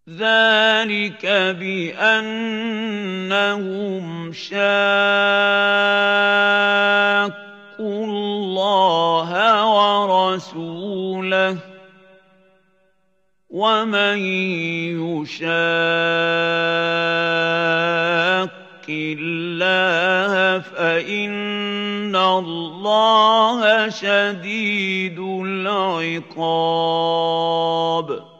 ذَٰلِكَ بِأَنَّهُمْ شَاقُّوا اللَّهَ وَرَسُولَهُ ۖ وَمَن يُشَاقِّ اللَّهَ فَإِنَّ اللَّهَ شَدِيدُ الْعِقَابِ